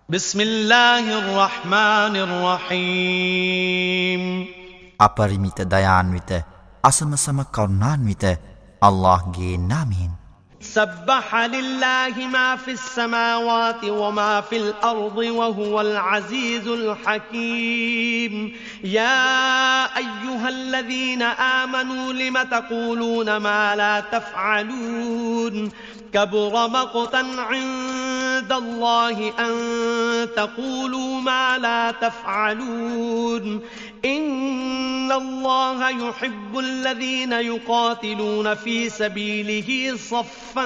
بسم الله الرحمن الرحيم අපරිමිත දයාන්විත අසමසම කරුණාන්විත අල්ලාහ්ගේ නාමයෙන් سبح لله ما في السماوات وما في الأرض وهو العزيز الحكيم يا أيها الذين آمنوا لم تقولون ما لا تفعلون كبر مقتا عند الله أن تقولوا ما لا تفعلون إن الله يحب الذين يقاتلون في سبيله صفا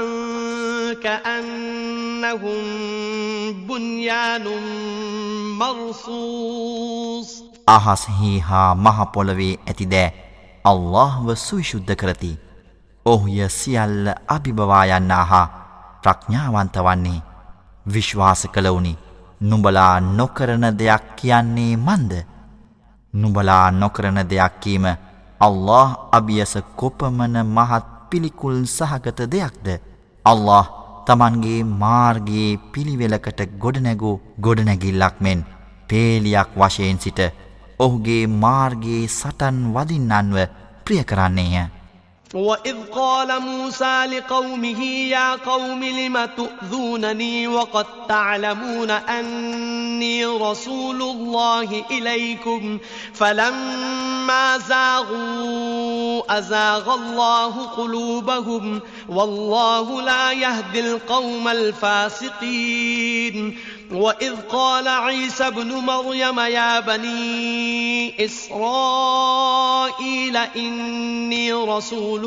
كأنهم بنيان مرصوص අහස්හි හා මහ පොළවේ ඇති දෑ අල්ලාහ්ව සවිසුද්ධ කරති. ඔහුය සියල්ල අභිබවා යන්නා හා ප්‍රඥාවන්ත වන්නේ. විශ්වාස කළවුනි නුඹලා නොකරන දෙයක් කියන්නේ මන්ද? නුඹලා නොකරන දෙයක් කීම අල්ලාහ් අභියස කොපමණ මහත් පිළිකුල් සහගත දෙයක්ද? අල්ලාහ් තමන්ගේ මාර්ගයේ පිළිවෙලකට ගොඩනැගූ ගොඩනැගිල්ලක් මෙන් පේලියක් වශයෙන් සිට ඔහුගේ මාර්ගයේ සටන් වදින්නන්ව ප්‍රිය කරන්නේය. وَإِذْ قَالَ مُوسَى لِقَوْمِهِ يَا قَوْمِ لِمَ تُؤْذُونَنِي وَقَدْ تَعْلَمُونَ أَنِّي رَسُولُ اللَّهِ إِلَيْكُمْ فَلَمَّا زَاغُوا أَزَاغَ اللَّهُ قُلُوبَهُمْ وَاللَّهُ لَا يَهْدِي الْقَوْمَ الْفَاسِقِينَ وَإِذْ قَالَ عِيسَى ابْنُ مَرْيَمَ يَا بَنِي إِسْرَائِيلَ إِنِّي رَسُولُ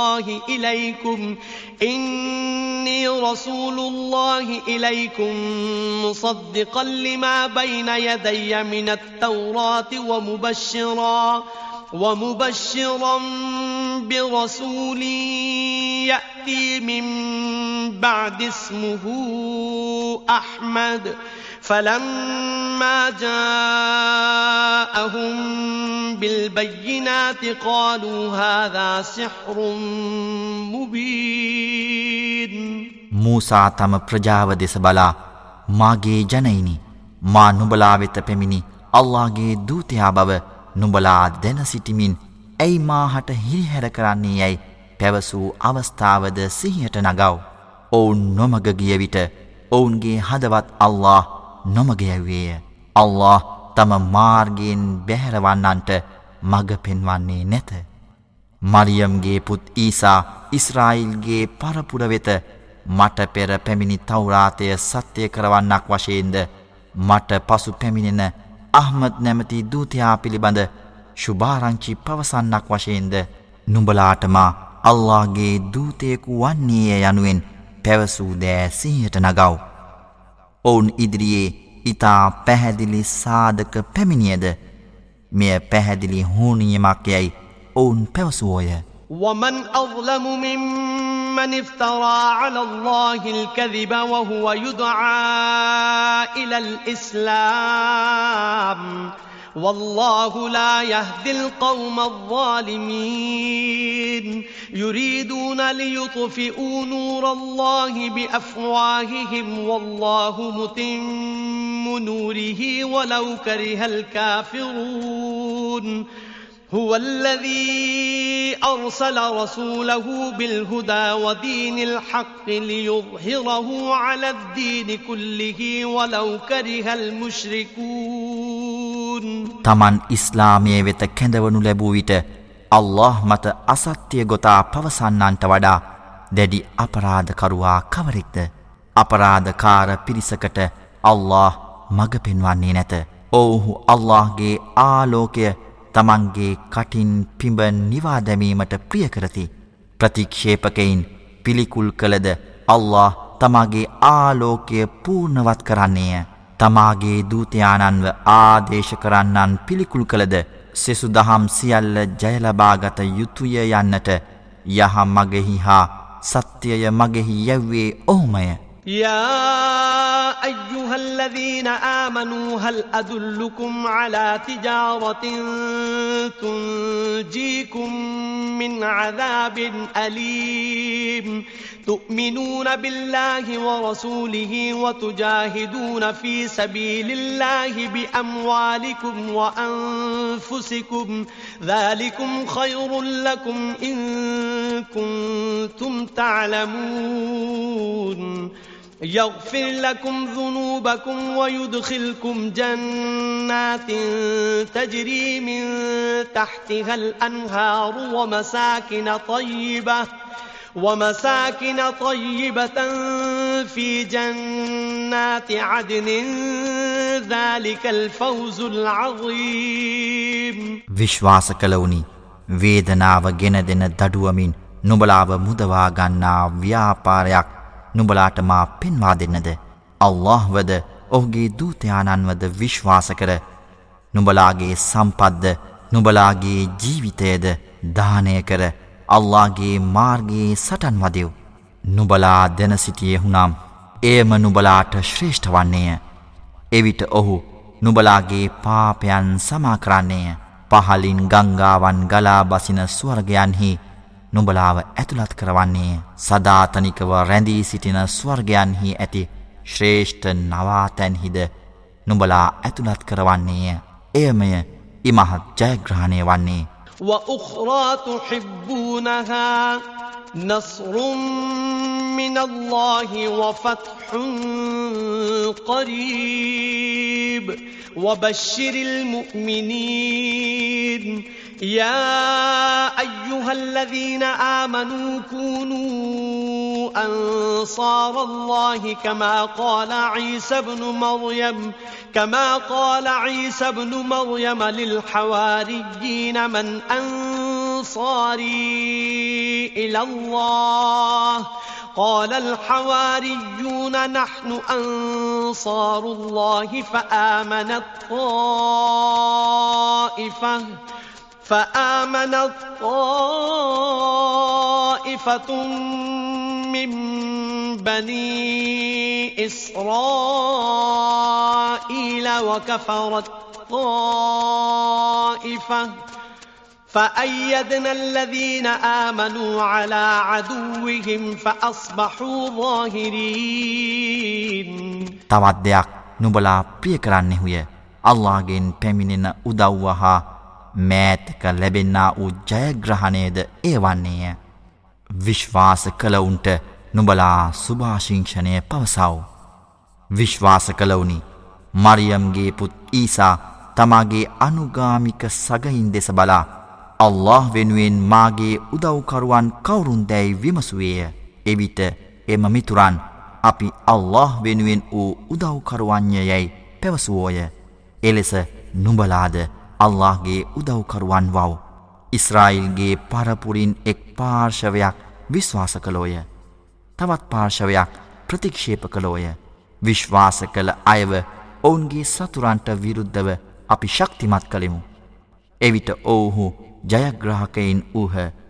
اللَّهِ إِلَيْكُمْ مُصَدِّقًا لِمَا بَيْنَ يَدَيَّ مِنَ التَّوْرَاةِ ومبشرا برسول يأتي من بعد اسمه أحمد فلما جاءهم بالبينات قالوا هذا سحر مبين මූසා තම ප්‍රජාව දෙස බලා මාගේ ජනයිනි මා නුඹලා වෙත පෙමිනි අල්ලාහ්ගේ දූතයා බව නුඹලා දැන සිටිමින් ඇයි මාහට හිරිහැර කරන්නේ යයි පැවසූ අවස්ථාවද සිහියට නගව. ඔවුන් නොමග ගිය විට ඔවුන්ගේ හදවත් අල්ලාහ් නොමග යැව්වේය. අල්ලාහ් තම මාර්ගයෙන් බැහැරවන්නන්ට මඟ පෙන්වන්නේ නැත. මරියම්ගේ පුත් ඊසා ඉස්රායිල්ගේ පරපුර වෙත මට පෙර පැමිණි තවුරාතය සත්‍ය කරවන්නක් වශයෙන්ද මට පසු පැමිණෙන අහ්මද් නැමැති දූතයා පිළිබඳ ශුභාරංචි පවසන්නක් වශයෙන්ද නුඹලාට මා අල්ලාහ්ගේ දූතයෙකු වන්නේය යනුවෙන් පැවසූ දෑ සිහියට නගව. ඔවුන් ඉදිරියේ ඊතා පැහැදිලි සාධක පැමිණියද මෙය පැහැදිලි හෝනියමක් යයි ඔවුන් පැවසුවෝය. ومن أظلم ممن افترى على الله الكذب وهو يدعى إلى الإسلام والله لا يهدي القوم الظالمين يريدون ليطفئوا نور الله بأفواههم والله متم نوره ولو كره الكافرون هو الذي أرسل رسوله بالهدى ودين الحق ليظهره على الدين كله ولو كره المشركون තමන් ඉස්ලාමයේ වෙත කැඳවනු ලැබූ විට අල්ලාහ් මත අසත්‍ය ගොතා පවසන්නන්ට වඩා දැඩි අපරාධකරුවා කවරෙක්ද? අපරාධකාර පිරිසකට අල්ලාහ් මඟ පෙන්වන්නේ නැත. ඔව්හු අල්ලාහ්ගේ ආලෝකය තමන්ගේ කටින් පිඹ නිවා දැමීමට ප්‍රිය කරති. ප්‍රතික්ෂේපකයින් පිළිකුල් කළද අල්ලාහ් තමාගේ ආලෝකය පූර්ණවත් කරන්නේය. තමාගේ දූතයාණන්ව ආදේශ කරන්නන් පිළිකුල් කළද සෙසු දහම් සියල්ල ජයලබාගත යුතුය යන්නට යහ මගෙහි හා සත්‍යය මගෙහි යැව්වේ ඔහුමය. يا أيها الذين آمنوا هل أدلكم على تجارة تنجيكم من عذاب أليم تؤمنون بالله ورسوله وتجاهدون في سبيل الله بأموالكم وأنفسكم ذلكم خير لكم إن كنتم تعلمون يغفر لكم ذنوبكم ويدخلكم جنات تجري من تحتها الأنهار ومساكن طيبة في جنات عدن ذلك الفوز العظيم විශ්වාස කළවුනි වේදනාව ගෙන දෙන දඩුවමින් නුඹලාව මුදවා ගන්නා ව්‍යාපාරයක් නුඹලාට මා පෙන්වා දෙන්නද අල්ලාහ්වද ඔහුගේ දූතයාණන්වද විශ්වාස කර නුඹලාගේ සම්පත්ද නුඹලාගේ ජීවිතයද දානය කර අල්ලාහ්ගේ මාර්ගයේ සටන් වදිව් නුඹලා දැන සිටියෙහුනම් එයම නුඹලාට ශ්‍රේෂ්ඨ වන්නේය එවිට ඔහු නුඹලාගේ පාපයන් සමා කරන්නේය පහලින් ගංගාවන් ගලා බසින ස්වර්ගයන්හි නුඹලාව ඇතුළත් කරවන්නේ සදාතනිකව රැඳී සිටින ස්වර්ගයන්හි ඇති ශ්‍රේෂ්ඨ නවාතැන්හිද නුඹලා ඇතුළත් කරවන්නේය එයමය ඉමහත් ජයග්‍රහණය වන්නේ وأخرى تحبونها نصر من الله وفتح قريب وبشر المؤمنين يا أيها الذين آمنوا كونوا أنصار الله كما قال عيسى ابن مريم للحواريين من أنصاري إلى الله قال الحواريون نحن أنصار الله فآمنت طائفة من بني إسرائيل وكفرت طائفة فأيدنا الذين آمنوا على عدوهم فأصبحوا ظاهرين තවත් දෙයක් නුඹලා ප්‍රිය කරන්නෙහුය අල්ලාහ්ගෙන් පැමිණෙන උදව්ව හා මෑතක ලැබෙන්නා වූ ජයග්‍රහණයද ඒ වන්නේය විශ්වාස කළවුන්ට නුඹලා සුභාශිංසනය පවසව විශ්වාස කළවුනි මරියම්ගේ පුත් ඊසා තමාගේ අනුගාමික සගයින් දෙස බලා අල්ලාහ් වෙනුවෙන් මාගේ උදව්කරුවන් කවුරුන්දැයි විමසුවේය එවිට එම මිතුරන් අපි අල්ලාහ් වෙනුවෙන් වූ උදව්කරුවන්යයයි පැවසුවෝය එලෙස නුඹලාද අල්ලාහ්ගේ උදව්කරුවන් වව් ඉස්රායිල්ගේ පරපුරින් එක් පාර්ශවයක් විශ්වාස කළෝය තවත් පාර්ශවයක් ප්‍රතික්ෂේප කළෝය විශ්වාස කළ අයව ඔවුන්ගේ සතුරන්ට විරුද්ධව අපි ශක්තිමත් කළෙමු එවිට ඔවුහු ජයග්‍රාහකයින් වූහ